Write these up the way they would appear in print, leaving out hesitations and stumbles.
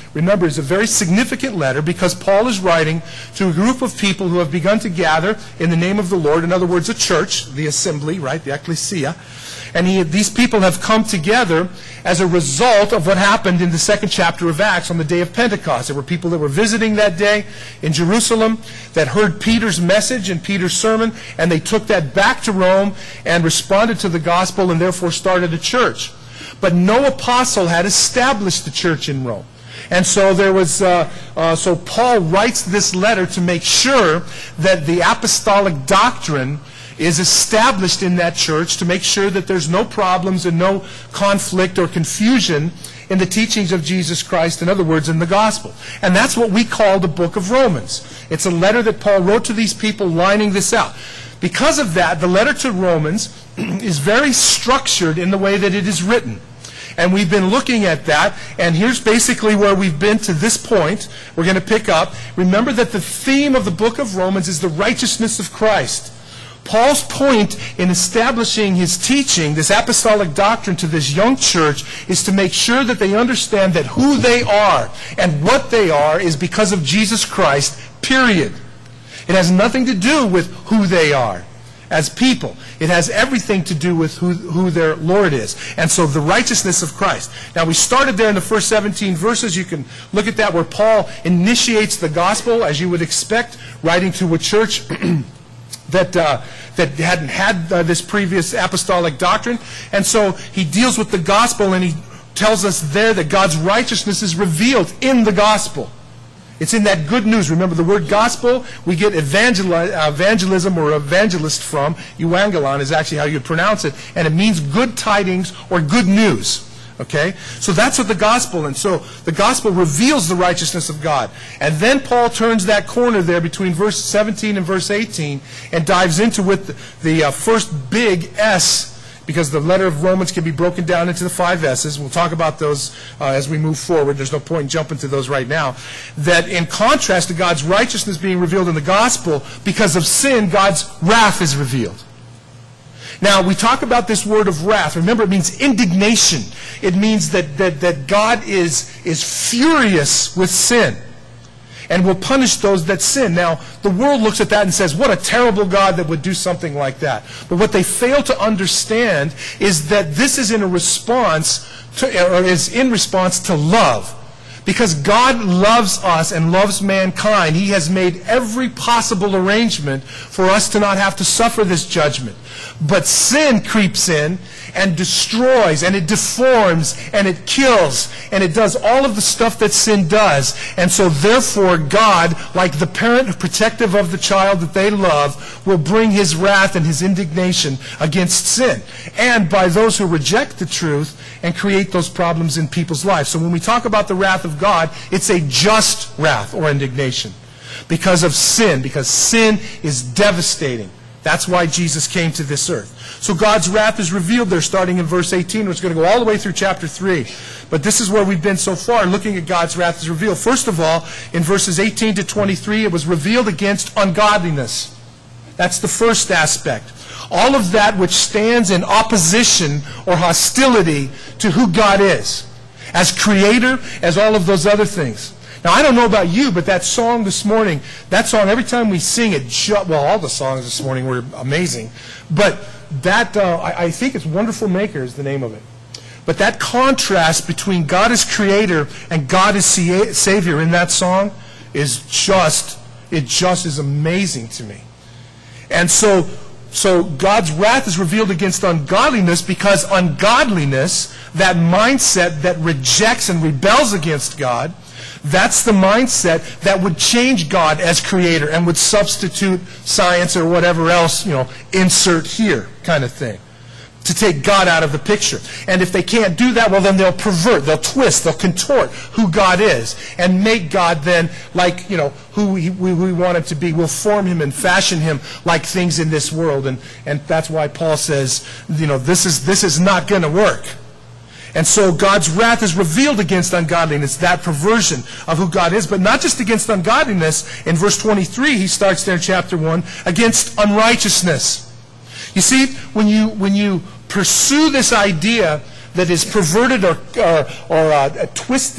remember, is a very significant letter because Paul is writing to a group of people who have begun to gather in the name of the Lord. In other words, a church, the assembly, right, the ecclesia. And these people have come together as a result of what happened in the second chapter of Acts on the day of Pentecost. There were people that were visiting that day in Jerusalem that heard Peter's message and Peter's sermon, and they took that back to Rome and responded to the gospel and therefore started a church. But no apostle had established the church in Rome. And so there was, so Paul writes this letter to make sure that the apostolic doctrine is established in that church, to make sure that there's no problems and no conflict or confusion in the teachings of Jesus Christ, in other words, in the gospel. And that's what we call the book of Romans. It's a letter that Paul wrote to these people lining this out. Because of that, the letter to Romans is very structured in the way that it is written. And we've been looking at that, and here's basically where we've been to this point. We're going to pick up. Remember that the theme of the book of Romans is the righteousness of Christ. Paul's point in establishing his teaching, this apostolic doctrine to this young church, is to make sure that they understand that who they are and what they are is because of Jesus Christ, period. It has nothing to do with who they are as people. It has everything to do with who their Lord is. And so the righteousness of Christ. Now we started there in the first 17 verses. You can look at that where Paul initiates the gospel, as you would expect, writing to a church that hadn't had this previous apostolic doctrine. And so he deals with the gospel, and he tells us there that God's righteousness is revealed in the gospel. It's in that good news. Remember, the word gospel, we get evangelism or evangelist from. Euangelon is actually how you pronounce it. And it means good tidings or good news. Okay? So that's what the gospel, and so the gospel reveals the righteousness of God. And then Paul turns that corner there between verse 17 and verse 18 and dives into the first big S, because the letter of Romans can be broken down into the 5 S's. We'll talk about those as we move forward. There's no point in jumping to those right now. That in contrast to God's righteousness being revealed in the gospel, because of sin, God's wrath is revealed. Now, we talk about this word of wrath. Remember, it means indignation. It means that God is furious with sin and will punish those that sin. Now, the world looks at that and says, what a terrible God that would do something like that. But what they fail to understand is that this is in response to love. Because God loves us and loves mankind, He has made every possible arrangement for us to not have to suffer this judgment. But sin creeps in and destroys, and it deforms, and it kills, and it does all of the stuff that sin does. And so therefore God, like the parent protective of the child that they love, will bring His wrath and His indignation against sin. And by those who reject the truth and create those problems in people's lives. So when we talk about the wrath of God, it's a just wrath or indignation because of sin, because sin is devastating. That's why Jesus came to this earth. So God's wrath is revealed there starting in verse 18. It's going to go all the way through chapter 3. But this is where we've been so far, looking at God's wrath is revealed. First of all, in verses 18 to 23, it was revealed against ungodliness. That's the first aspect. All of that which stands in opposition or hostility to who God is, as creator, as all of those other things. Now, I don't know about you, but that song this morning, that song, every time we sing it, well, all the songs this morning were amazing, but that, I think it's Wonderful Maker is the name of it. But that contrast between God as creator and God as Savior in that song is just is amazing to me. And so God's wrath is revealed against ungodliness because ungodliness, that mindset that rejects and rebels against God, that's the mindset that would change God as creator and would substitute science or whatever else, insert here kind of thing, to take God out of the picture. And if they can't do that, well, then they'll pervert, they'll twist, they'll contort who God is and make God then like, who we want him to be. We'll form him and fashion him like things in this world. And that's why Paul says, this is not going to work. And so God's wrath is revealed against ungodliness, that perversion of who God is, but not just against ungodliness. In verse 23, he starts there in chapter 1, against unrighteousness. You see, when you pursue this idea that is perverted or twisted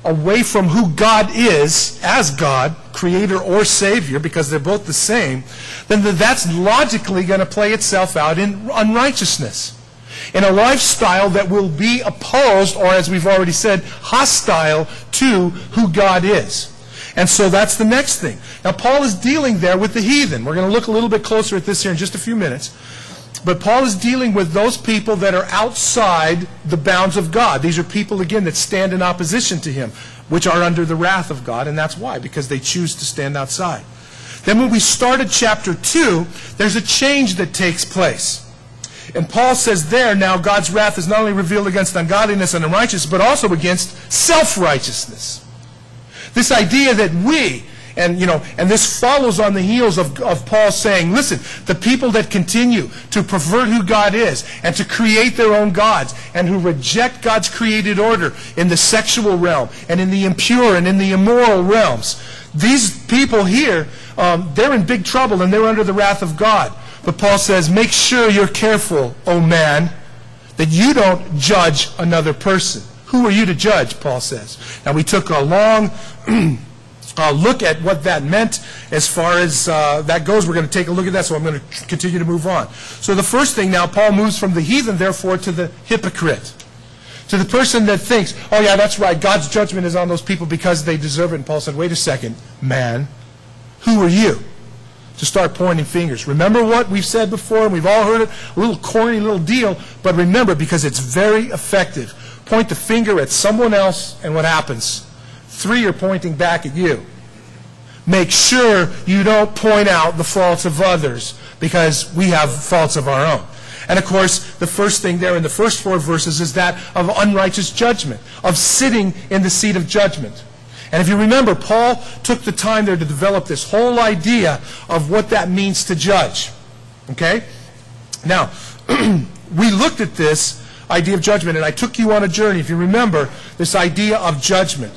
away from who God is as God, creator or savior, because they're both the same, then that's logically going to play itself out in unrighteousness, in a lifestyle that will be opposed, or as we've already said, hostile to who God is. And so that's the next thing. Now, Paul is dealing there with the heathen. We're going to look a little bit closer at this here in just a few minutes. But Paul is dealing with those people that are outside the bounds of God. These are people, again, that stand in opposition to him, which are under the wrath of God. And that's why, because they choose to stand outside. Then when we started chapter 2, there's a change that takes place. And Paul says there, now God's wrath is not only revealed against ungodliness and unrighteousness, but also against self-righteousness. This idea that we, and this follows on the heels of Paul saying, listen, the people that continue to pervert who God is and to create their own gods and who reject God's created order in the sexual realm and in the impure and in the immoral realms, these people here, they're in big trouble and they're under the wrath of God. But Paul says, make sure you're careful, O man, that you don't judge another person. Who are you to judge, Paul says. Now, we took a long look at what that meant as far as that goes. We're going to take a look at that, so I'm going to continue to move on. So the first thing now, Paul moves from the heathen, therefore, to the hypocrite. To the person that thinks, oh yeah, that's right, God's judgment is on those people because they deserve it. And Paul said, wait a second, man, who are you to start pointing fingers? Remember what we've said before, and we've all heard it, a little corny little deal, but remember, because it's very effective. Point the finger at someone else, and what happens? 3 are pointing back at you. Make sure you don't point out the faults of others, because we have faults of our own. And of course, the first thing there in the first 4 verses is that of unrighteous judgment, of sitting in the seat of judgment. And if you remember, Paul took the time there to develop this whole idea of what that means to judge. Okay? Now, we looked at this idea of judgment, and I took you on a journey, if you remember, this idea of judgment.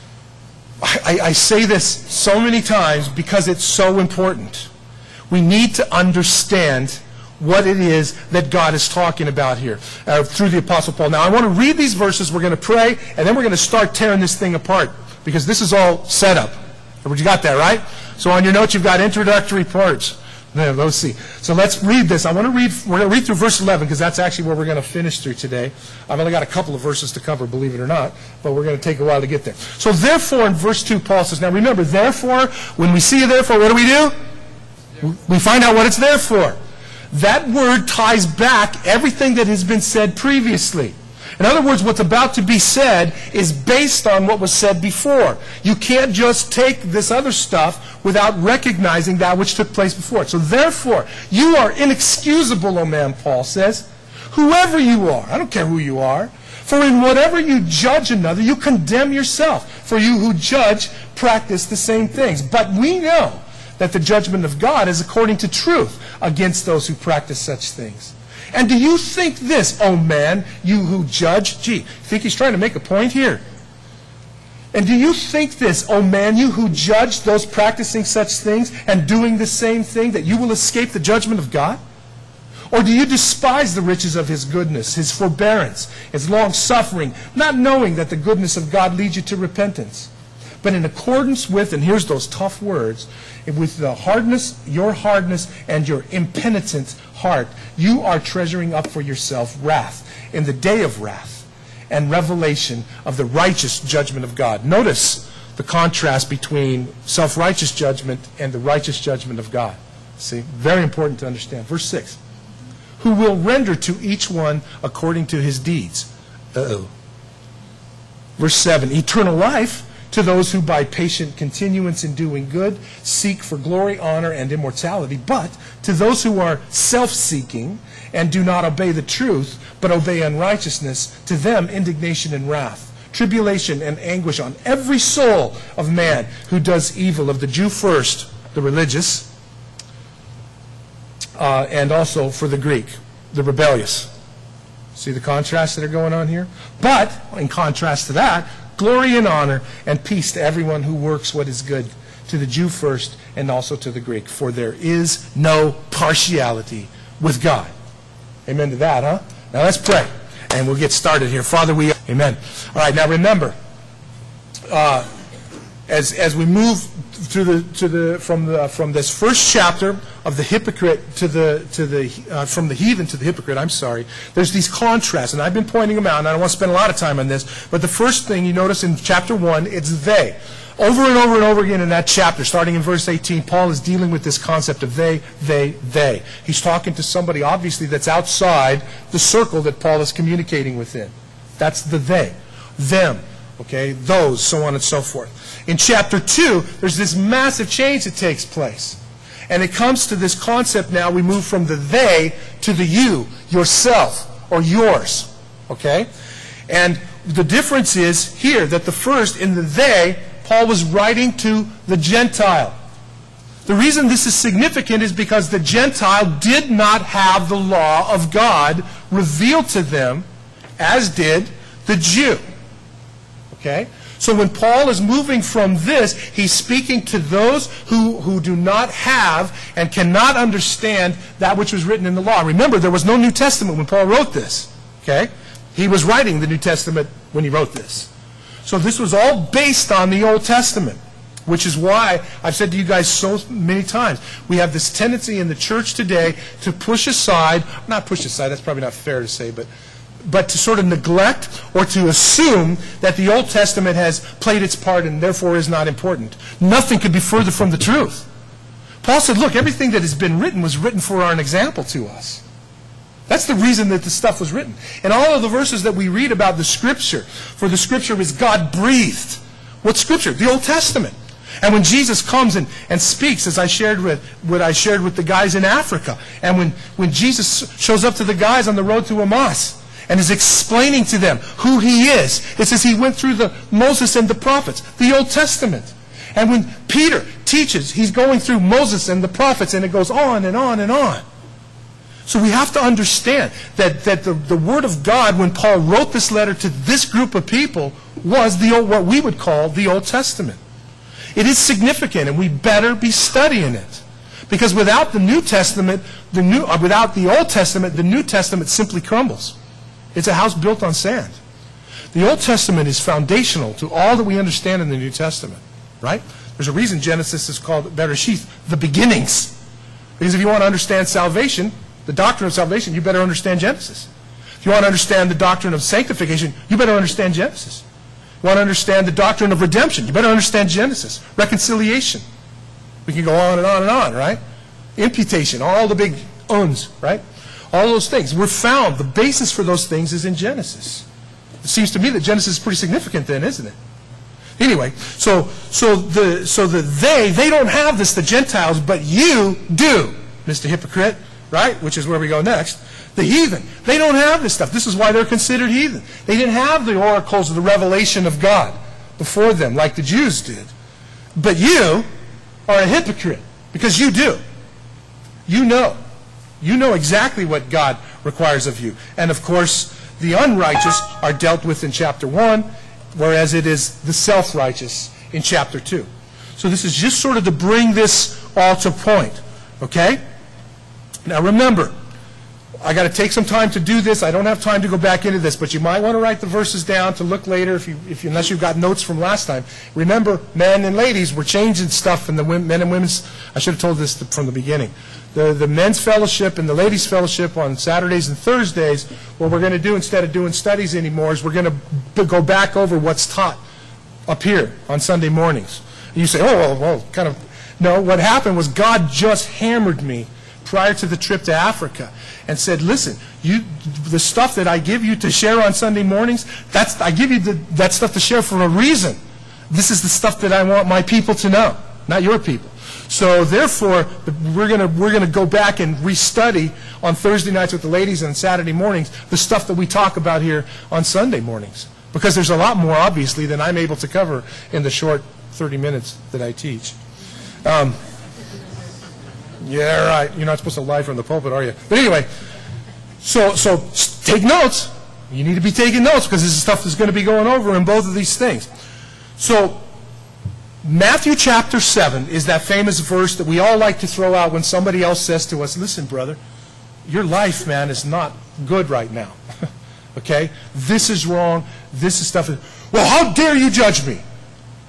I say this so many times because it's so important. We need to understand what it is that God is talking about here through the Apostle Paul. Now, I want to read these verses, we're going to pray, and then we're going to start tearing this thing apart, because this is all set up. You got that, right? So on your notes, you've got introductory parts. Now, let's see. So let's read this. We're going to read through verse 11, because that's actually where we're going to finish through today. I've only got a couple of verses to cover, believe it or not, but we're going to take a while to get there. So therefore, in verse 2, Paul says, now remember, therefore, when we see a therefore, what do? We find out what it's there for. That word ties back everything that has been said previously. In other words, what's about to be said is based on what was said before. You can't just take this other stuff without recognizing that which took place before. So therefore, you are inexcusable, O man, Paul says, whoever you are. I don't care who you are. For in whatever you judge another, you condemn yourself. For you who judge practice the same things. But we know that the judgment of God is according to truth against those who practice such things. And do you think this, O man, you who judge? Gee, think he's trying to make a point here? And do you think this, O man, you who judge those practicing such things and doing the same thing, that you will escape the judgment of God? Or do you despise the riches of his goodness, his forbearance, his long-suffering, not knowing that the goodness of God leads you to repentance? But in accordance with, and here's those tough words, with the hardness, and your impenitent heart, you are treasuring up for yourself wrath in the day of wrath and revelation of the righteous judgment of God. Notice the contrast between self-righteous judgment and the righteous judgment of God. See, very important to understand. Verse 6, who will render to each one according to his deeds. Verse 7, eternal life to those who by patient continuance in doing good seek for glory, honor, and immortality. But to those who are self-seeking and do not obey the truth, but obey unrighteousness, to them indignation and wrath, tribulation and anguish on every soul of man who does evil, of the Jew first, the religious, and also for the Greek, the rebellious. See the contrasts that are going on here? But, in contrast to that, glory and honor and peace to everyone who works what is good, to the Jew first and also to the Greek. For there is no partiality with God. Amen to that, huh? Now let's pray, and we'll get started here. Father, we... Amen. All right, now remember, as we move from this first chapter of the hypocrite from the heathen to the hypocrite, there's these contrasts, and I've been pointing them out, and I don't want to spend a lot of time on this, but the first thing you notice in chapter 1, it's they. Over and over and over again in that chapter, starting in verse 18, Paul is dealing with this concept of they. He's talking to somebody, obviously, that's outside the circle that Paul is communicating within. That's the they. Them. Okay? Those, so on and so forth. In chapter 2, there's this massive change that takes place. And it comes to this concept now, we move from the they to the you, yourself, or yours. Okay? And the difference is here that the first, in the they, Paul was writing to the Gentile. The reason this is significant is because the Gentile did not have the law of God revealed to them, as did the Jew. Okay? So when Paul is moving from this, he's speaking to those who do not have and cannot understand that which was written in the law. Remember, there was no New Testament when Paul wrote this. Okay? He was writing the New Testament when he wrote this. So this was all based on the Old Testament, which is why I've said to you guys so many times, we have this tendency in the church today to push aside, not push aside, that's probably not fair to say, but to sort of neglect or to assume that the Old Testament has played its part and therefore is not important. Nothing could be further from the truth. Paul said, look, everything that has been written was written for an example to us. That's the reason that this stuff was written. And all of the verses that we read about the Scripture, for the Scripture is God-breathed. What Scripture? The Old Testament. And when Jesus comes and speaks, as I shared with the guys in Africa, and when Jesus shows up to the guys on the road to Emmaus and is explaining to them who he is, it says he went through the Moses and the prophets, the Old Testament. And when Peter teaches, he's going through Moses and the prophets, and it goes on and on and on. So we have to understand that the Word of God, when Paul wrote this letter to this group of people, was what we would call the Old Testament. It is significant, and we better be studying it. Because without the New Testament, without the Old Testament, the New Testament simply crumbles. It's a house built on sand. The Old Testament is foundational to all that we understand in the New Testament. Right? There's a reason Genesis is called Bereshith, the beginnings. Because if you want to understand salvation, the doctrine of salvation, you better understand Genesis. If you want to understand the doctrine of sanctification, you better understand Genesis. You want to understand the doctrine of redemption, you better understand Genesis. Reconciliation. We can go on and on and on, right? Imputation, all the big uns, right? All those things were found. The basis for those things is in Genesis. It seems to me that Genesis is pretty significant then, isn't it? Anyway, so they don't have this, the Gentiles, but you do, Mr. Hypocrite. Right? Which is where we go next. The heathen. They don't have this stuff. This is why they're considered heathen. They didn't have the oracles of the revelation of God before them like the Jews did. But you are a hypocrite because you do. You know. You know exactly what God requires of you. And of course, the unrighteous are dealt with in chapter 1, whereas it is the self-righteous in chapter 2. So this is just sort of to bring this all to point. Okay? Now remember, I got to take some time to do this. I don't have time to go back into this, but you might want to write the verses down to look later unless you've got notes from last time. Remember, men and ladies, we're changing stuff in the men and women's. I should have told this from the beginning. The men's fellowship and the ladies' fellowship on Saturdays and Thursdays, what we're going to do instead of doing studies anymore is we're going to go back over what's taught up here on Sunday mornings. And you say, oh, well, kind of. No, what happened was God just hammered me prior to the trip to Africa and said, listen, the stuff that I give you to share on Sunday mornings, I give you that stuff to share for a reason. This is the stuff that I want my people to know, not your people. So therefore, we're going to go back and restudy on Thursday nights with the ladies and on Saturday mornings the stuff that we talk about here on Sunday mornings. Because there's a lot more, obviously, than I'm able to cover in the short 30 minutes that I teach. Yeah, right. You're not supposed to lie from the pulpit, are you? But anyway, so take notes. You need to be taking notes because this is stuff that's going to be going over in both of these things. So Matthew chapter 7 is that famous verse that we all like to throw out when somebody else says to us, listen, brother, your life, man, is not good right now. Okay? This is wrong. This is stuff. Well, how dare you judge me?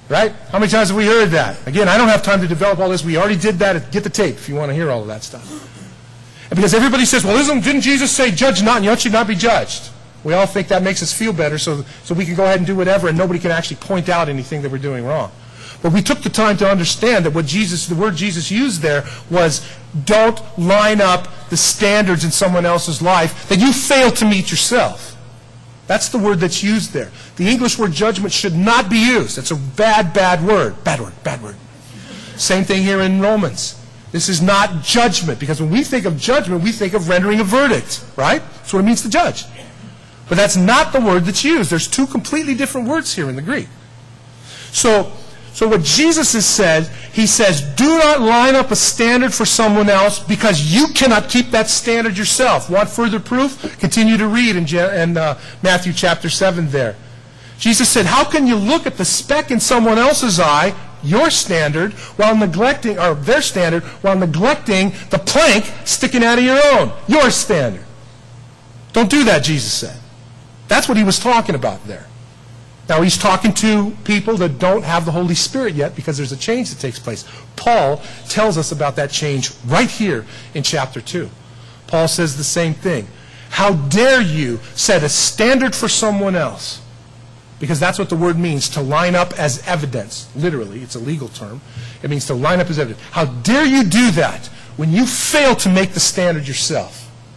Right? How many times have we heard that? Again, I don't have time to develop all this. We already did that. Get the tape if you want to hear all of that stuff. And because everybody says, well, didn't Jesus say, judge not, and you should not be judged? We all think that makes us feel better, so we can go ahead and do whatever, and nobody can actually point out anything that we're doing wrong. But we took the time to understand that the word Jesus used there was, don't line up the standards in someone else's life that you fail to meet yourself. That's the word that's used there. The English word judgment should not be used. That's a bad word. Bad word. Same thing here in Romans. This is not judgment, because when we think of judgment, we think of rendering a verdict, right? That's what it means to judge. But that's not the word that's used. There's two completely different words here in the Greek. So what Jesus has said, he says, do not line up a standard for someone else because you cannot keep that standard yourself. Want further proof? Continue to read in Matthew chapter 7 there. Jesus said, how can you look at the speck in someone else's eye, your standard, while neglecting, or their standard, while neglecting the plank sticking out of your own, your standard? Don't do that, Jesus said. That's what he was talking about there. Now, he's talking to people that don't have the Holy Spirit yet because there's a change that takes place. Paul tells us about that change right here in chapter 2. Paul says the same thing. How dare you set a standard for someone else? Because that's what the word means, to line up as evidence. Literally, it's a legal term. It means to line up as evidence. How dare you do that when you fail to make the standard yourself?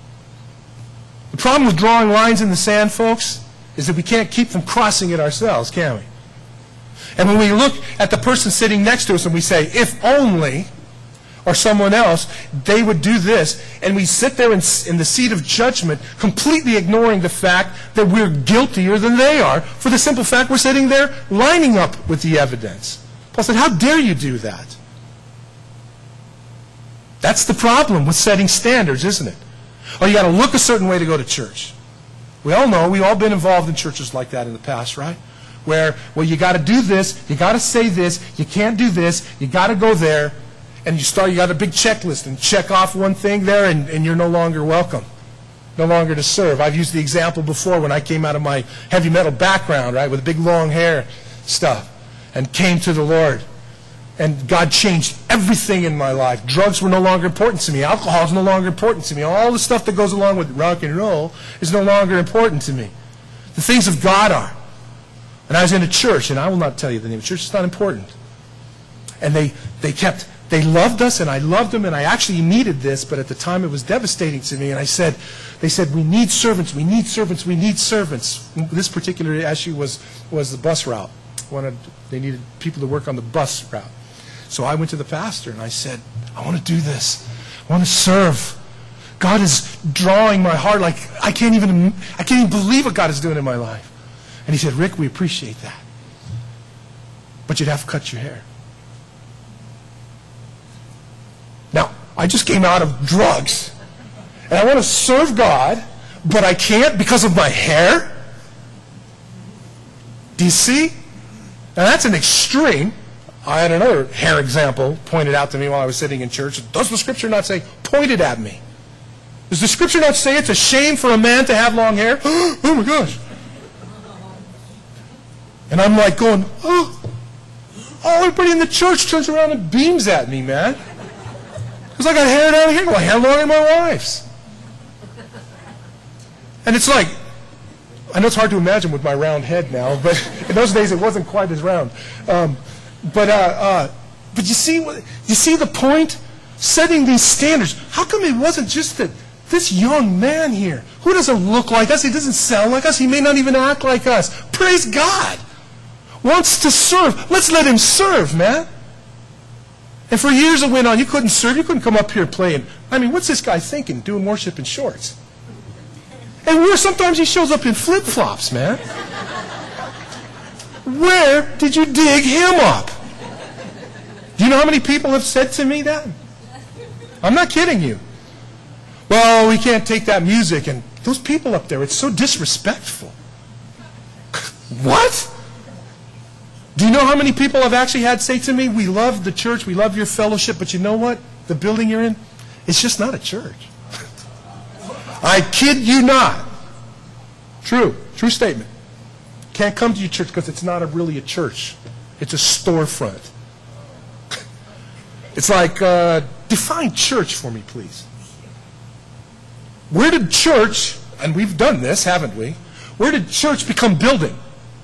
The problem with drawing lines in the sand, folks, is that we can't keep from crossing it ourselves, can we? And when we look at the person sitting next to us and we say, if only, or someone else, they would do this, and we sit there in the seat of judgment, completely ignoring the fact that we're guiltier than they are, for the simple fact we're sitting there lining up with the evidence. Paul said, how dare you do that? That's the problem with setting standards, isn't it? Oh, you got to look a certain way to go to church. We all know, we've all been involved in churches like that in the past, right? Where, well, you got to do this, you got to say this, you can't do this, you got to go there, and you got a big checklist, and check off one thing there, and you're no longer welcome, no longer to serve. I've used the example before when I came out of my heavy metal background, right, with big long hair stuff, and came to the Lord. And God changed everything in my life. Drugs were no longer important to me. Alcohol is no longer important to me. All the stuff that goes along with rock and roll is no longer important to me. The things of God are. And I was in a church, and I will not tell you the name of the church. It's not important. And they loved us, and I loved them, and I actually needed this, but at the time it was devastating to me. And they said, we need servants, we need servants, we need servants. This particular issue was the bus route. They needed people to work on the bus route. So I went to the pastor and I said, I want to do this. I want to serve. God is drawing my heart like I can't even believe what God is doing in my life. And he said, Rick, we appreciate that. But you'd have to cut your hair. Now, I just came out of drugs. And I want to serve God, but I can't because of my hair? Do you see? Now that's an extreme. I had another hair example pointed out to me while I was sitting in church. Does the scripture not say, pointed at me? Does the scripture not say it's a shame for a man to have long hair? Oh my gosh. And I'm like going, oh, everybody in the church turns around and beams at me, man. Because I got hair down here, my hair longer than my wife's. And it's like, I know it's hard to imagine with my round head now, but in those days it wasn't quite as round. But you see the point? Setting these standards. How come it wasn't just that this young man here, who doesn't look like us, he doesn't sound like us, he may not even act like us, praise God, wants to serve. Let's let him serve, man. And for years it went on, you couldn't serve, you couldn't come up here playing. I mean, what's this guy thinking, doing worship in shorts? And sometimes he shows up in flip-flops, man. Where did you dig him up? Do you know how many people have said to me that? I'm not kidding you. Well, we can't take that music. And those people up there, it's so disrespectful. What? Do you know how many people I've actually had say to me, we love the church, we love your fellowship, but you know what? The building you're in, it's just not a church. I kid you not. True statement. Can't come to your church because it's not really a church. It's a storefront. It's like, define church for me, please. Where did church, and we've done this, haven't we? Where did church become building?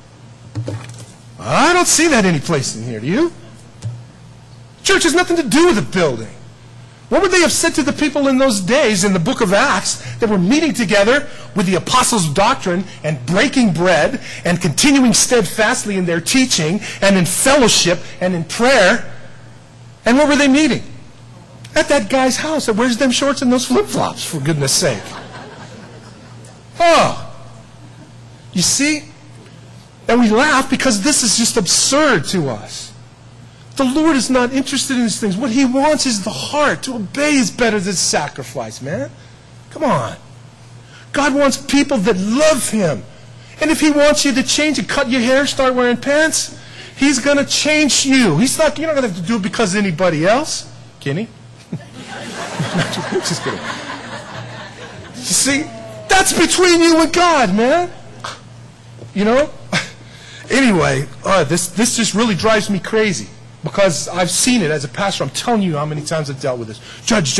I don't see that any place in here, do you? Church has nothing to do with a building. What would they have said to the people in those days in the book of Acts that were meeting together with the apostles' doctrine and breaking bread and continuing steadfastly in their teaching and in fellowship and in prayer? And where were they meeting? At that guy's house that wears them shorts and those flip-flops, for goodness sake. Oh. You see? And we laugh because this is just absurd to us. The Lord is not interested in these things. What He wants is the heart. To obey is better than sacrifice, man. Come on. God wants people that love Him. And if He wants you to change and cut your hair, start wearing pants, He's going to change you. You're not going to have to do it because of anybody else. Can He? Just kidding. You see, that's between you and God, man. You know? Anyway, this just really drives me crazy. Because I've seen it as a pastor. I'm telling you how many times I've dealt with this. Judge.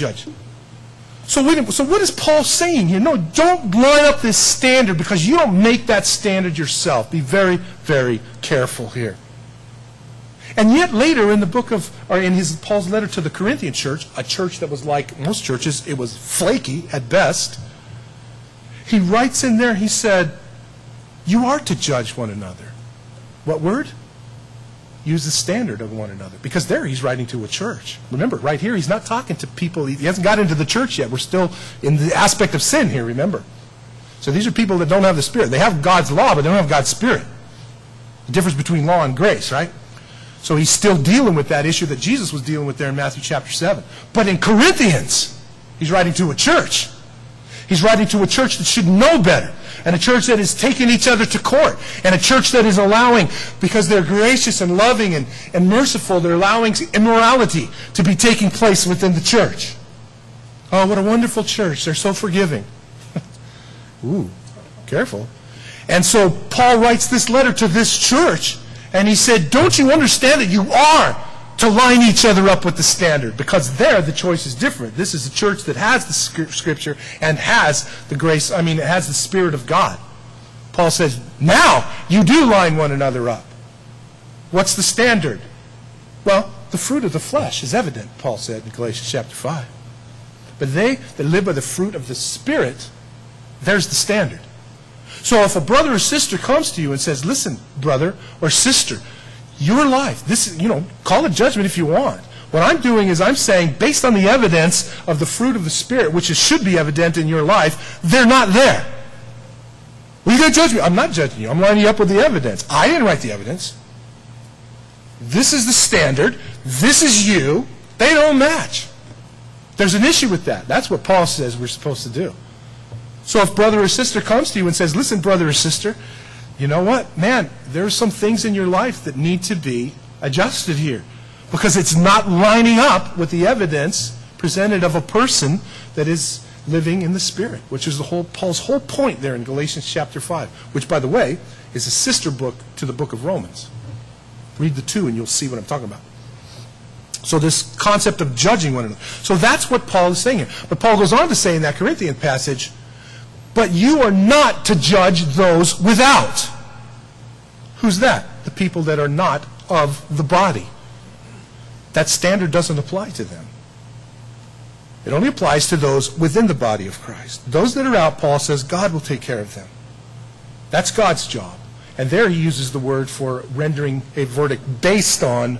So what is Paul saying here? No, don't line up this standard because you don't make that standard yourself. Be very, very careful here. And yet later in the book of, or in Paul's letter to the Corinthian church, a church that was like most churches, it was flaky at best, he writes in there, he said, you are to judge one another. What word? Use the standard of one another. Because there he's writing to a church. Remember, right here he's not talking to people. He hasn't got into the church yet. We're still in the aspect of sin here, remember. So these are people that don't have the Spirit. They have God's law, but they don't have God's Spirit. The difference between law and grace, right? So he's still dealing with that issue that Jesus was dealing with there in Matthew chapter 7. But in Corinthians, he's writing to a church. He's writing to a church that should know better. And a church that is taking each other to court. And a church that is allowing, because they're gracious and loving and merciful, they're allowing immorality to be taking place within the church. Oh, what a wonderful church. They're so forgiving. Ooh, careful. And so Paul writes this letter to this church. And he said, don't you understand that you are to line each other up with the standard? Because there the choice is different. This is a church that has the Scripture and has the grace, it has the Spirit of God. Paul says, now you do line one another up. What's the standard? Well, the fruit of the flesh is evident, Paul said in Galatians chapter 5. But they that live by the fruit of the Spirit, there's the standard. So if a brother or sister comes to you and says, listen, brother or sister, your life, this is, call it judgment if you want. What I'm doing is I'm saying, based on the evidence of the fruit of the Spirit, which should be evident in your life, they're not there. Well, you're going to judge me. I'm not judging you. I'm lining you up with the evidence. I didn't write the evidence. This is the standard. This is you. They don't match. There's an issue with that. That's what Paul says we're supposed to do. So if brother or sister comes to you and says, listen, brother or sister, you know what? Man, there are some things in your life that need to be adjusted here. Because it's not lining up with the evidence presented of a person that is living in the Spirit, which is Paul's whole point there in Galatians chapter 5, which, by the way, is a sister book to the book of Romans. Read the two and you'll see what I'm talking about. So this concept of judging one another. So that's what Paul is saying here. But Paul goes on to say in that Corinthian passage, but you are not to judge those without. Who's that? The people that are not of the body. That standard doesn't apply to them. It only applies to those within the body of Christ. Those that are out, Paul says, God will take care of them. That's God's job. And there he uses the word for rendering a verdict based on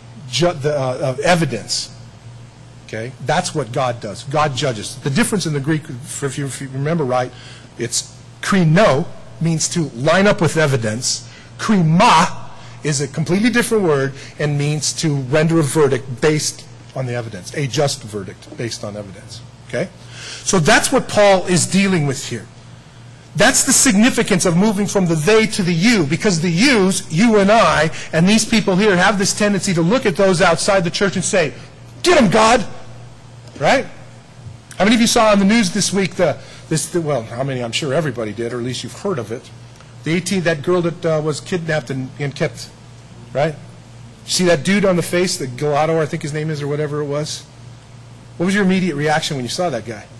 evidence. Okay? That's what God does. God judges. The difference in the Greek, if you remember right, it's krino, means to line up with evidence. Krima is a completely different word and means to render a verdict based on the evidence, a just verdict based on evidence. Okay? So that's what Paul is dealing with here. That's the significance of moving from the they to the you, because the yous, you and I, and these people here have this tendency to look at those outside the church and say, get them, God! Right? How many of you saw on the news this week, well, how many? I'm sure everybody did, or at least you've heard of it. That girl that was kidnapped and kept Right? See that dude on the face, the Gelato, I think his name is, or whatever it was? What was your immediate reaction when you saw that guy?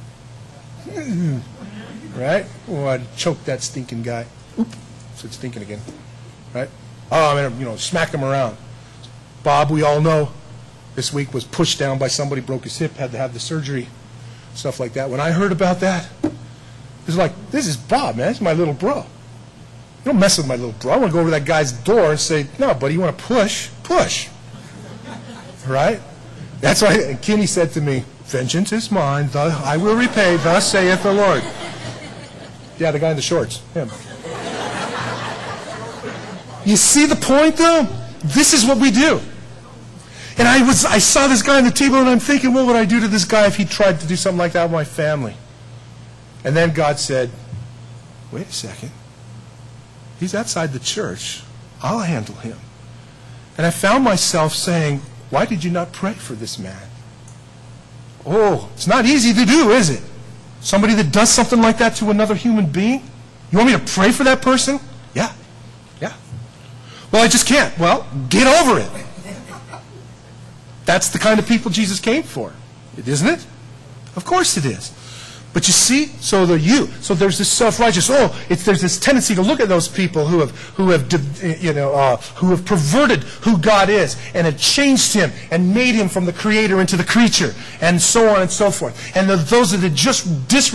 Right? Oh, I'd choke that stinking guy. Oop, said stinking again. Right? Oh, I'm going to, smack him around. Bob, we all know, this week was pushed down by somebody, broke his hip, had to have the surgery, stuff like that. When I heard about that, it was like, this is Bob, man. This is my little bro. You don't mess with my little bro. I want to go over to that guy's door and say, no, buddy, you want to push? Push. Right? That's why and Kenny said to me, vengeance is mine, I will repay, thus saith the Lord. Yeah, the guy in the shorts, him. You see the point, though? This is what we do. And I saw this guy on the table, and I'm thinking, what would I do to this guy if he tried to do something like that with my family? And then God said, wait a second. He's outside the church. I'll handle him. And I found myself saying, why did you not pray for this man? Oh, it's not easy to do, is it? Somebody that does something like that to another human being? You want me to pray for that person? Yeah. Well, I just can't. Well, get over it. That's the kind of people Jesus came for, isn't it? Of course it is. But you see, so there's this self-righteous. There's this tendency to look at those people who have perverted who God is and have changed him and made him from the creator into the creature, and so on and so forth. And those that just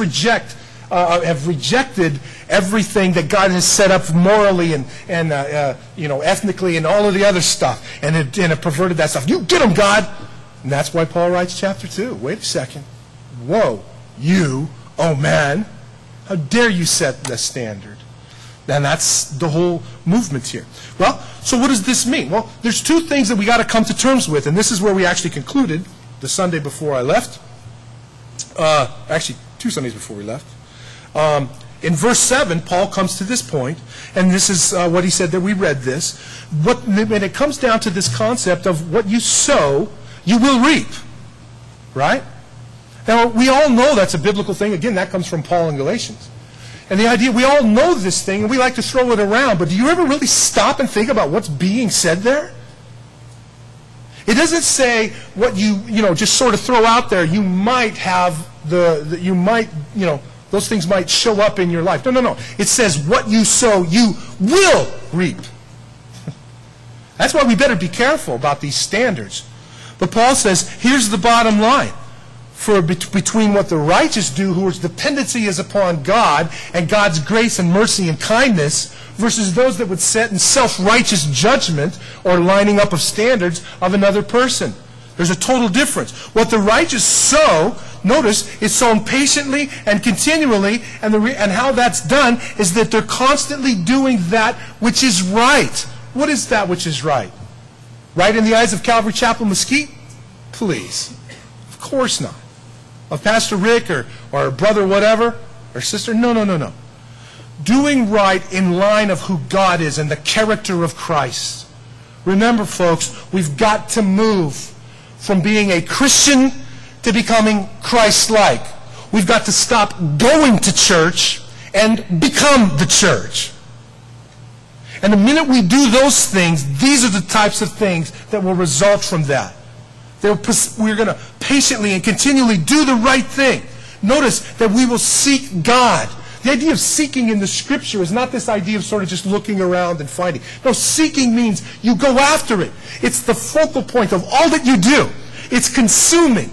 have rejected everything that God has set up morally and ethnically and all of the other stuff, and have perverted that stuff. You get them, God. And that's why Paul writes chapter 2. Wait a second. Whoa. You, oh man, how dare you set the standard? And that's the whole movement here. Well, so what does this mean? Well, there's two things that we got to come to terms with, and this is where we actually concluded the Sunday before I left. Actually, 2 Sundays before we left. In verse 7, Paul comes to this point, and this is what he said that we read this. When it comes down to this concept of what you sow, you will reap. Right? Now, we all know that's a biblical thing. Again, that comes from Paul in Galatians. And the idea, we all know this thing, and we like to throw it around, but do you ever really stop and think about what's being said there? It doesn't say what you just sort of throw out there. You might have those things might show up in your life. No. It says what you sow, you will reap. That's why we better be careful about these standards. But Paul says, here's the bottom line. Between what the righteous do, whose dependency is upon God and God's grace and mercy and kindness, versus those that would set in self-righteous judgment or lining up of standards of another person. There's a total difference. What the righteous sow, notice, is sown patiently and continually, and how that's done is that they're constantly doing that which is right. What is that which is right? Right in the eyes of Calvary Chapel Mesquite? Please. Of course not. Of Pastor Rick or brother whatever, or sister? No. Doing right in line of who God is and the character of Christ. Remember, folks, we've got to move from being a Christian to becoming Christ-like. We've got to stop going to church and become the church. And the minute we do those things, these are the types of things that will result from that. We're going to patiently and continually do the right thing. Notice that we will seek God. The idea of seeking in the Scripture is not this idea of sort of just looking around and finding. No, seeking means you go after it. It's the focal point of all that you do. It's consuming.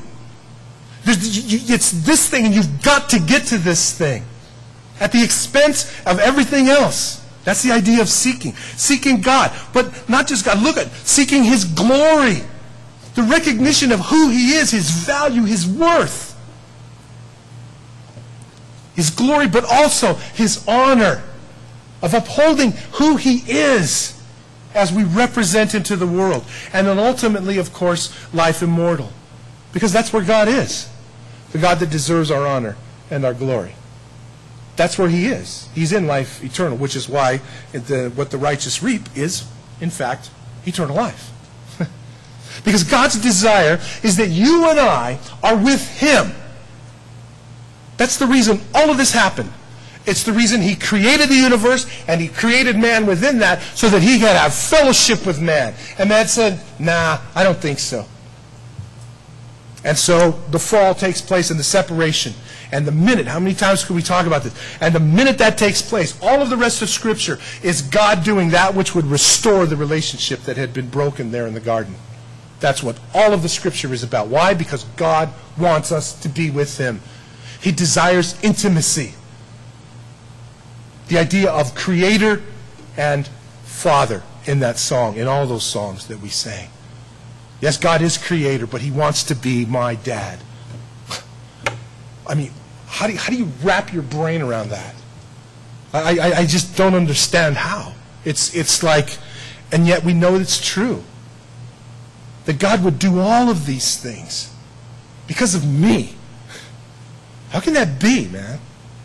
It's this thing, and you've got to get to this thing at the expense of everything else. That's the idea of seeking. Seeking God. But not just God. Look at seeking His glory. The recognition of who He is, His value, His worth. His glory, but also His honor of upholding who He is as we represent Him to the world. And then ultimately, of course, life immortal. Because that's where God is. The God that deserves our honor and our glory. That's where He is. He's in life eternal, which is why what the righteous reap is, in fact, eternal life. Because God's desire is that you and I are with Him. That's the reason all of this happened. It's the reason he created the universe, and he created man within that so that he could have fellowship with man. And man said, nah, I don't think so. And so the fall takes place in the separation. And the minute, how many times could we talk about this? And the minute that takes place, all of the rest of Scripture is God doing that which would restore the relationship that had been broken there in the garden. That's what all of the Scripture is about. Why? Because God wants us to be with him. He desires intimacy. The idea of creator and father in that song, in all those songs that we sang. Yes, God is creator, but he wants to be my dad. I mean, how do you wrap your brain around that? I just don't understand how. It's like, and yet we know it's true. That God would do all of these things because of me. How can that be, man?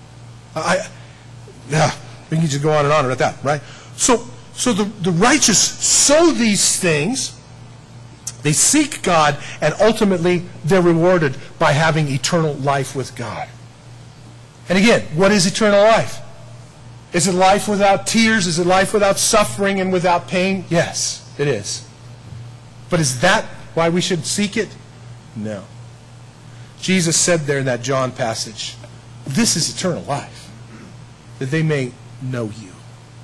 Yeah, we can just go on and on about that, right? So the righteous sow these things. They seek God, and ultimately they're rewarded by having eternal life with God. And again, what is eternal life? Is it life without tears? Is it life without suffering and without pain? Yes, it is. But is that why we should seek it? No. Jesus said there in that John passage, this is eternal life, that they may know you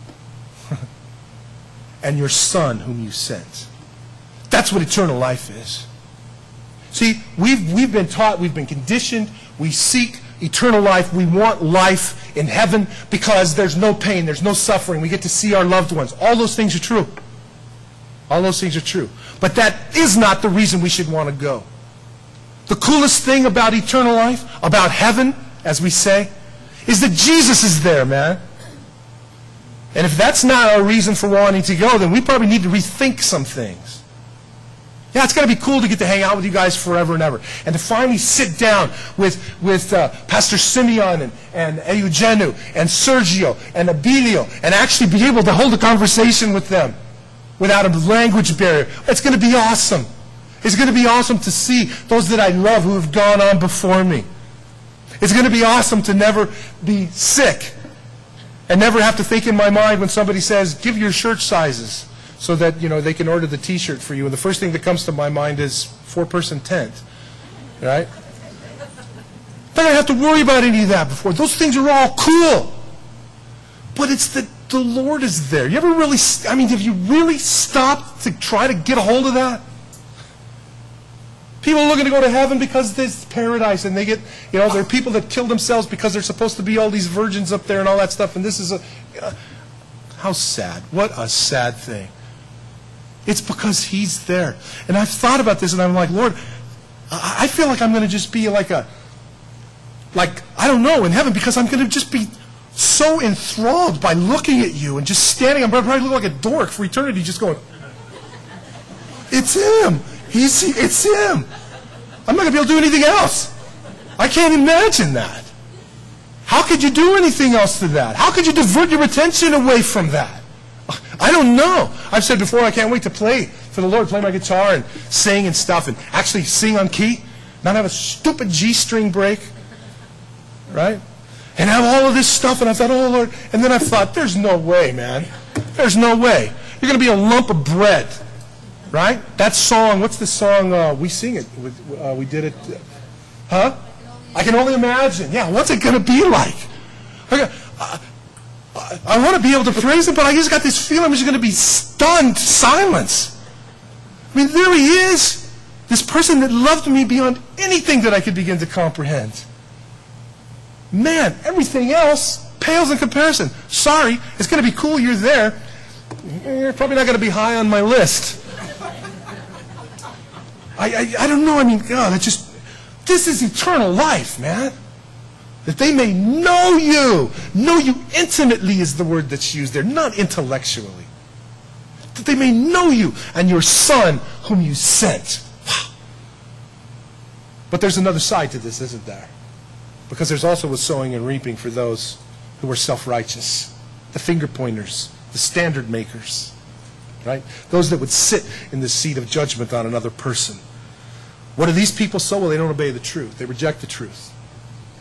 and your Son whom you sent. That's what eternal life is. See, we've been taught, we've been conditioned, we seek eternal life, we want life in heaven because there's no pain, there's no suffering, we get to see our loved ones. All those things are true. All those things are true. But that is not the reason we should want to go. The coolest thing about eternal life, about heaven, as we say, is that Jesus is there, man. And if that's not our reason for wanting to go, then we probably need to rethink some things. Yeah, it's going to be cool to get to hang out with you guys forever and ever. And to finally sit down with Pastor Simeon and Eugeniu and Sergio and Abilio and actually be able to hold a conversation with them without a language barrier. It's going to be awesome. It's going to be awesome to see those that I love who have gone on before me. It's going to be awesome to never be sick and never have to think in my mind when somebody says, give your shirt sizes so that, you know, they can order the t-shirt for you. And the first thing that comes to my mind is 4-person tent, right? But I don't have to worry about any of that before. Those things are all cool. But it's that the Lord is there. You ever really, have you really stopped to try to get a hold of that? People are looking to go to heaven because there's paradise, and they get, there are people that kill themselves because they're supposed to be all these virgins up there and all that stuff, and this is how sad. What a sad thing. It's because he's there. And I've thought about this, and I'm like, Lord, I feel like I'm going to just be I don't know, in heaven, because I'm going to just be so enthralled by looking at you and just standing. I'm probably look like a dork for eternity, just going, it's him. It's him. I'm not going to be able to do anything else. I can't imagine that. How could you do anything else to that? How could you divert your attention away from that? I don't know. I've said before, I can't wait to play for the Lord, play my guitar and sing and stuff, and actually sing on key, not have a stupid G string break, right? And have all of this stuff, and I thought, oh, Lord. And then I thought, there's no way, man. There's no way. You're going to be a lump of bread. Right? That song, what's the song? We sing it. We did it. Huh? I can only imagine. Yeah, what's it going to be like? I want to be able to praise him, but I just got this feeling I'm just going to be stunned silence. I mean, there he is. This person that loved me beyond anything that I could begin to comprehend. Man, everything else pales in comparison. Sorry, it's going to be cool you're there. You're probably not going to be high on my list. I don't know. God, this is eternal life, man. That they may know you. Know you intimately is the word that's used there, not intellectually. That they may know you and your Son whom you sent. Wow. But there's another side to this, isn't there? Because there's also a sowing and reaping for those who are self-righteous, the finger pointers, the standard makers. Right? Those that would sit in the seat of judgment on another person. What do these people sow? Well, they don't obey the truth. They reject the truth.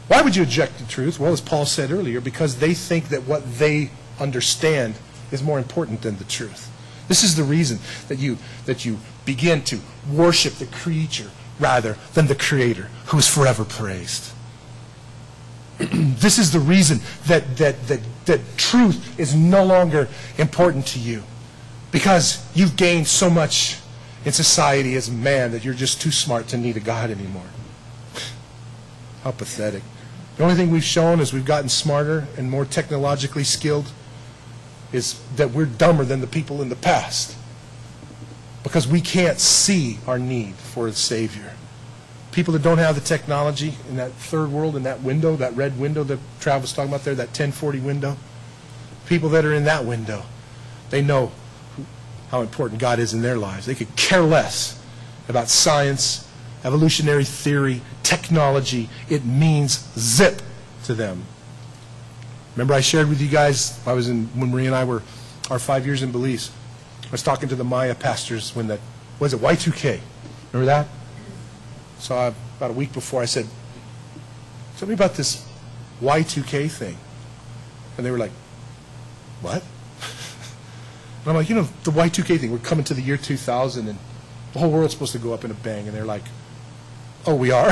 Why would you reject the truth? Well, as Paul said earlier, because they think that what they understand is more important than the truth. This is the reason that you begin to worship the creature rather than the Creator, who is forever praised. This is the reason that truth is no longer important to you, because you've gained so much in society as a man that you're just too smart to need a God anymore. How pathetic. The only thing we've shown as we've gotten smarter and more technologically skilled is that we're dumber than the people in the past, because we can't see our need for a Savior. People that don't have the technology in that third world, in that window, that red window that Travis was talking about there, that 1040 window, people that are in that window, they know how important God is in their lives. They could care less about science, evolutionary theory, technology. It means zip to them. Remember I shared with you guys, when Marie and I were our 5 years in Belize, I was talking to the Maya pastors when that, was it Y2K? Remember that? So about a week before I said, tell me about this Y2K thing. And they were like, what? And I'm like, the Y2K thing, we're coming to the year 2000 and the whole world's supposed to go up in a bang. And they're like, oh, we are?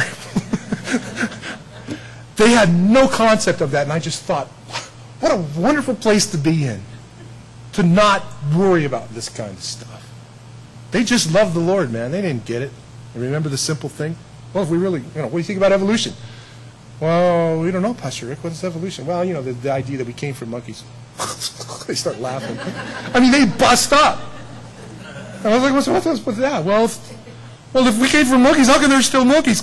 They had no concept of that, and I just thought, what a wonderful place to be in, to not worry about this kind of stuff. They just loved the Lord, man. They didn't get it. And remember the simple thing? Well, if we really, what do you think about evolution? Well, we don't know, Pastor Rick. What is evolution? Well, the idea that we came from monkeys. They start laughing. I mean, they bust up. And I was like, what's with that? Well, if we came from monkeys, how come there's still monkeys?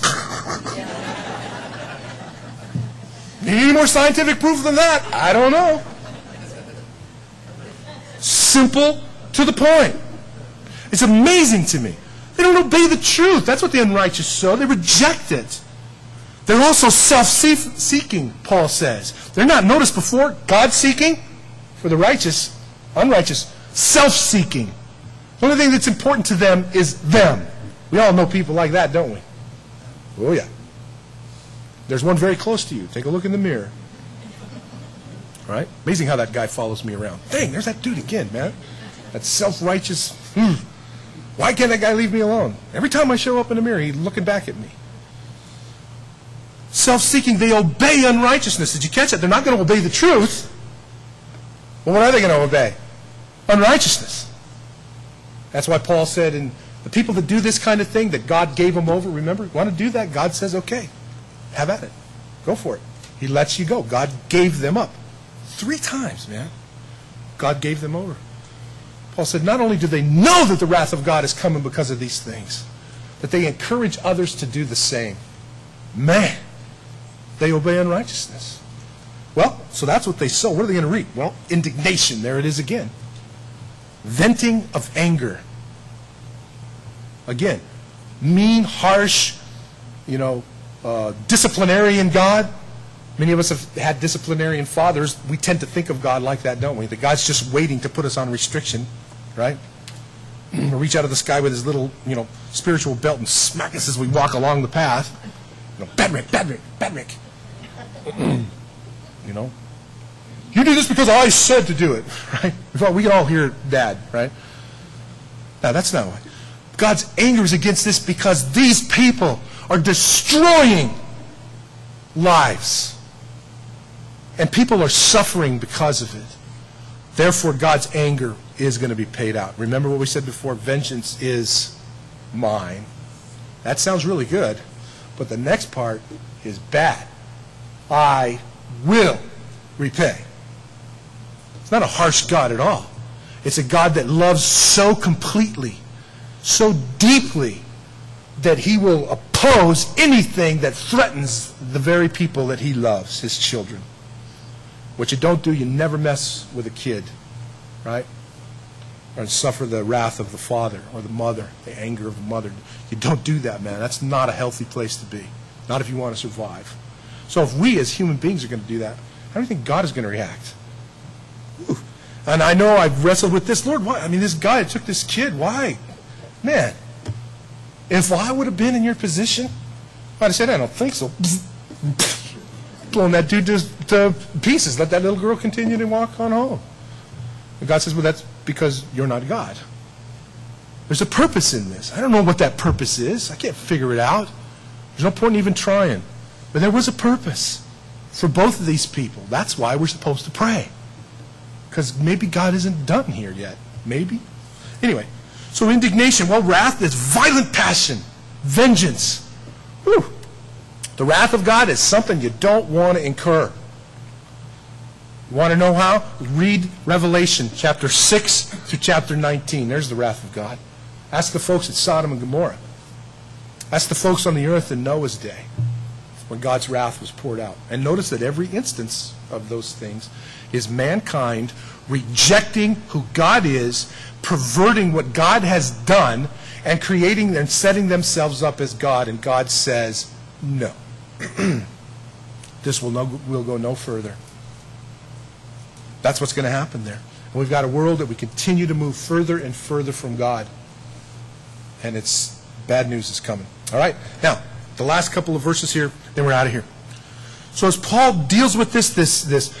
Need any more scientific proof than that? I don't know. Simple to the point. It's amazing to me. They don't obey the truth. That's what the unrighteous sow. They reject it. They're also self-seeking, Paul says. They're not, notice before, God-seeking for the righteous, unrighteous, self-seeking. The only thing that's important to them is them. We all know people like that, don't we? Oh, yeah. There's one very close to you. Take a look in the mirror. All right? Amazing how that guy follows me around. Dang, there's that dude again, man. That self-righteous, why can't that guy leave me alone? Every time I show up in the mirror, he's looking back at me. Self-seeking, they obey unrighteousness. Did you catch that? They're not going to obey the truth. Well, what are they going to obey? Unrighteousness. That's why Paul said, and the people that do this kind of thing, that God gave them over, remember, want to do that? God says, okay, have at it. Go for it. He lets you go. God gave them up. 3 times, man. God gave them over. Paul said, not only do they know that the wrath of God is coming because of these things, but they encourage others to do the same. Man, they obey unrighteousness. Well, so that's what they sow. What are they going to reap? Well, indignation. There it is again. Venting of anger. Again, mean, harsh, disciplinarian God. Many of us have had disciplinarian fathers. We tend to think of God like that, don't we? That God's just waiting to put us on restriction, right? Or reach out of the sky with his little, spiritual belt and smack us as we walk along the path. Bad Rick, bad Rick, bad Rick. You do this because I said to do it, right? We can all hear Dad, right? Now, that's not why. God's anger is against this because these people are destroying lives. And people are suffering because of it. Therefore, God's anger is going to be paid out. Remember what we said before, vengeance is mine. That sounds really good, but the next part is bad. I will repay. It's not a harsh God at all. It's a God that loves so completely, so deeply, that he will oppose anything that threatens the very people that he loves, his children. What you don't do, you never mess with a kid, right? Or suffer the wrath of the father or the mother, the anger of the mother. You don't do that, man. That's not a healthy place to be. Not if you want to survive. So if we as human beings are going to do that, how do you think God is going to react? Ooh. And I know I've wrestled with this. Lord, why? I mean, this guy took this kid. Why? Man, if I would have been in your position, I'd have said, I don't think so. blown that dude to pieces. Let that little girl continue to walk on home. And God says, well, that's because you're not God. There's a purpose in this. I don't know what that purpose is. I can't figure it out. There's no point in even trying. But there was a purpose for both of these people. That's why we're supposed to pray. Because maybe God isn't done here yet. Maybe. Anyway, so indignation. Well, wrath is violent passion. Vengeance. Whew. The wrath of God is something you don't want to incur. You want to know how? Read Revelation chapter 6 through chapter 19. There's the wrath of God. Ask the folks at Sodom and Gomorrah. Ask the folks on the earth in Noah's day when God's wrath was poured out. And notice that every instance of those things is mankind rejecting who God is, perverting what God has done, and creating and setting themselves up as God. And God says, no. This will go no further. That's what's going to happen there. And we've got a world that we continue to move further and further from God. And it's bad news is coming. All right. Now, the last couple of verses here, then we're out of here. So as Paul deals with this this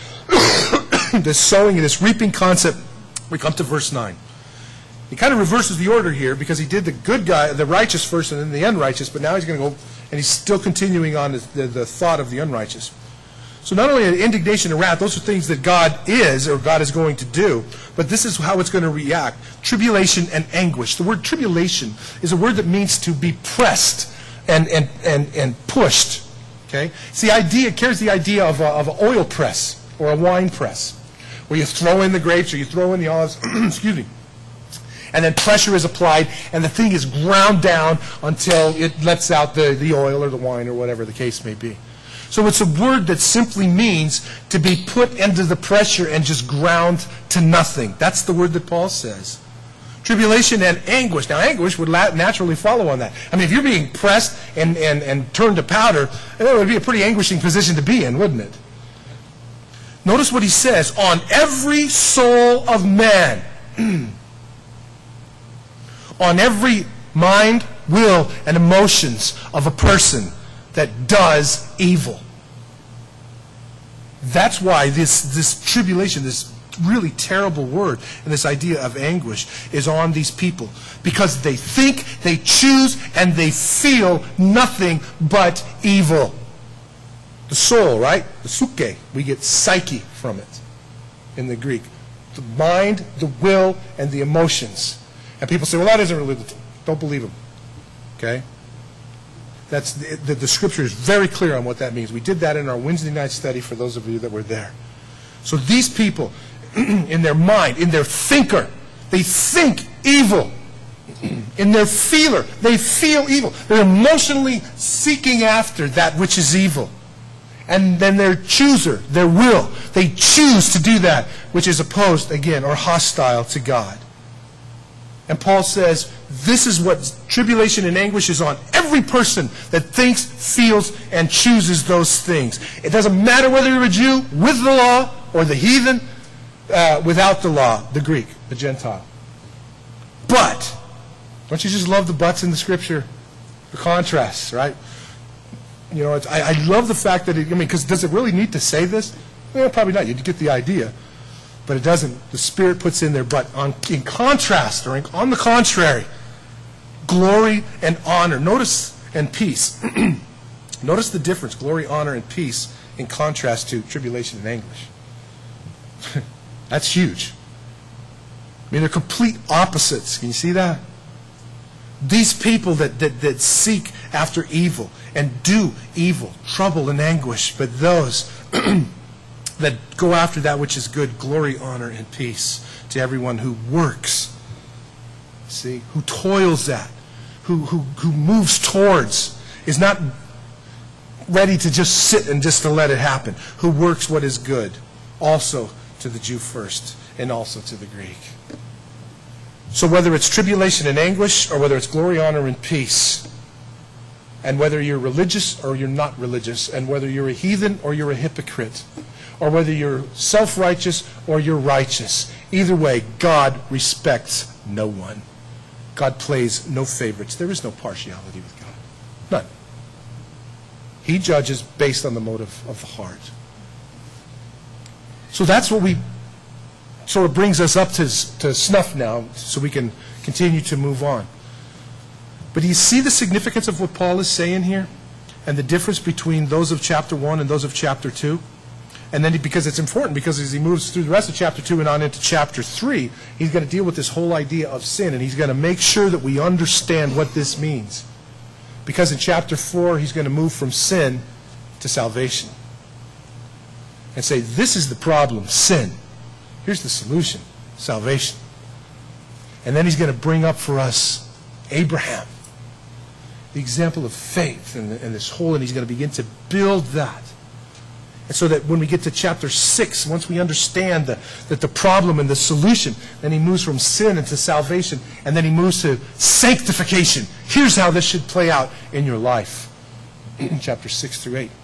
sowing and this reaping concept, we come to verse 9. He kind of reverses the order here because he did the good guy, the righteous first, and then the unrighteous, but now he's going to go, and he's still continuing on the thought of the unrighteous. So not only indignation and wrath, those are things that God is, or God is going to do, but this is how it's going to react. Tribulation and anguish. The word tribulation is a word that means to be pressed and pushed. Okay? It's the idea, it carries the idea of an oil press or a wine press, where you throw in the grapes or you throw in the olives, excuse me, and then pressure is applied, and the thing is ground down until it lets out the oil or the wine or whatever the case may be. So it's a word that simply means to be put under the pressure and just ground to nothing. That's the word that Paul says. Tribulation and anguish. Now, anguish would naturally follow on that. I mean, if you're being pressed and turned to powder, that would be a pretty anguishing position to be in, wouldn't it? Notice what he says. On every soul of man. On every mind, will, and emotions of a person that does evil. That's why this tribulation, this really terrible word, and this idea of anguish is on these people. Because they think, they choose, and they feel nothing but evil. The soul, right? The psyche. We get psyche from it in the Greek. The mind, the will, and the emotions. And people say, well, that isn't religion. Don't believe them. Okay? That's the scripture is very clear on what that means. We did that in our Wednesday night study for those of you that were there. So these people, in their mind, in their thinker, they think evil. In their feeler, they feel evil. They're emotionally seeking after that which is evil. And then their chooser, their will, they choose to do that which is opposed, again, or hostile to God. And Paul says, this is what tribulation and anguish is on every person that thinks, feels, and chooses those things. It doesn't matter whether you're a Jew with the law or the heathen without the law, the Greek, the Gentile. But, don't you just love the buts in the scripture? The contrasts, right? You know, I love the fact that, because does it really need to say this? Well, probably not. You get the idea. But it doesn't. The Spirit puts in there, but in contrast, or on the contrary, glory and honor. Notice, and peace. Notice the difference, glory, honor, and peace, in contrast to tribulation and anguish. That's huge. I mean, they're complete opposites. Can you see that? These people that seek after evil and do evil, trouble and anguish, but those that go after that which is good, glory, honor, and peace to everyone who works, see, who toils at, who moves towards, is not ready to just sit and just to let it happen, who works what is good, also to the Jew first, and also to the Greek. So whether it's tribulation and anguish, or whether it's glory, honor, and peace, and whether you're religious or you're not religious, and whether you're a heathen or you're a hypocrite, or whether you're self-righteous or you're righteous, either way, God respects no one. God plays no favorites. There is no partiality with God. None. He judges based on the motive of the heart. So that's what we sort of brings us up to snuff now, so we can continue to move on. But do you see the significance of what Paul is saying here? And the difference between those of chapter 1 and those of chapter 2? And then, because it's important, because as he moves through the rest of chapter 2 and on into chapter 3, he's going to deal with this whole idea of sin, and he's going to make sure that we understand what this means. Because in chapter 4, he's going to move from sin to salvation. And say, this is the problem, sin. Here's the solution, salvation. And then he's going to bring up for us Abraham, the example of faith and this whole, and he's going to begin to build that. And so that when we get to chapter 6, once we understand that the problem and the solution, then he moves from sin into salvation, and then he moves to sanctification. Here's how this should play out in your life, in chapter 6 through 8.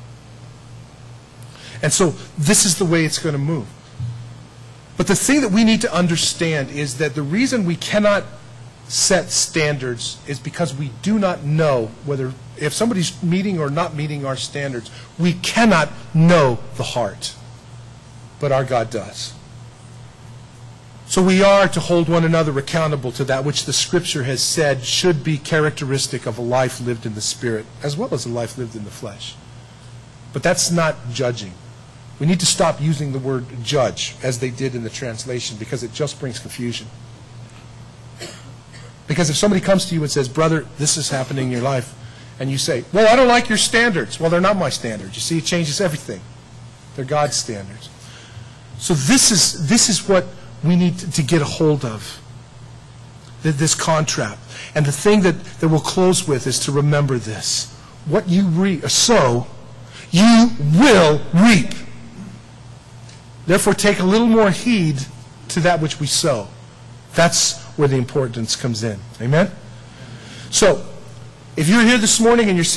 And so this is the way it's going to move. But the thing that we need to understand is that the reason we cannot set standards is because we do not know whether, if somebody's meeting or not meeting our standards, we cannot know the heart. But our God does. So we are to hold one another accountable to that which the Scripture has said should be characteristic of a life lived in the Spirit, as well as a life lived in the flesh. But that's not judging. We need to stop using the word judge, as they did in the translation, because it just brings confusion. Because if somebody comes to you and says, brother, this is happening in your life, and you say, well, I don't like your standards. Well, they're not my standards. You see, it changes everything. They're God's standards. So this is what we need to get a hold of, this contract. And the thing that we'll close with is to remember this. What you sow, you will reap. Therefore, take a little more heed to that which we sow. That's where the importance comes in. Amen? So, if you're here this morning and you're saying,